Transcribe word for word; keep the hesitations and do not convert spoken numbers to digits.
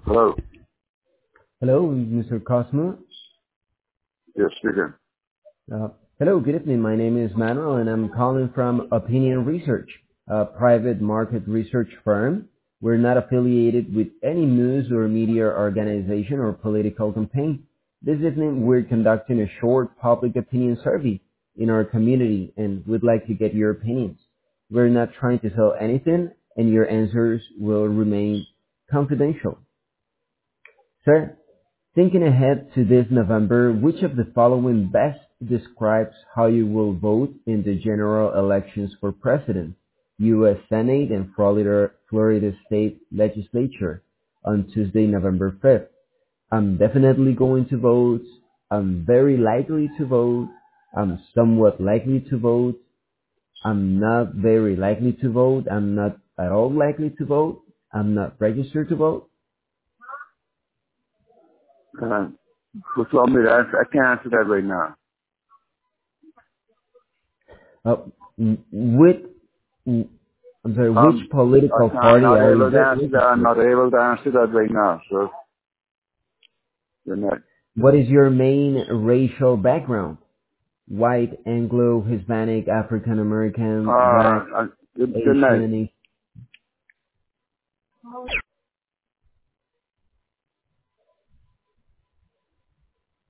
Hello. Hello, Mister Cosmo. Yes, speaking. Uh, hello, good evening. My name is Manuel, and I'm calling from Opinion Research, a private market research firm. We're not affiliated with any news or media organization or political campaign. This evening, we're conducting a short public opinion survey in our community, and we'd like to get your opinions. We're not trying to sell anything, and your answers will remain confidential. Sir, thinking ahead to this November, which of the following best describes how you will vote in the general elections for president, U S Senate, and Florida, Florida State Legislature on Tuesday, November fifth? I'm definitely going to vote. I'm very likely to vote. I'm somewhat likely to vote. I'm not very likely to vote. I'm not at all likely to vote. I'm not registered to vote. Uh, what's wrong with that? I can't answer that right now. Uh, with, I'm sorry, Um, which political I- I'm party not are you able to answer that. registered I'm to? not able to answer that right now. So you're not. What is your main racial background? White, Anglo, Hispanic, African American, Black, Uh, uh, good, good Asian, night. and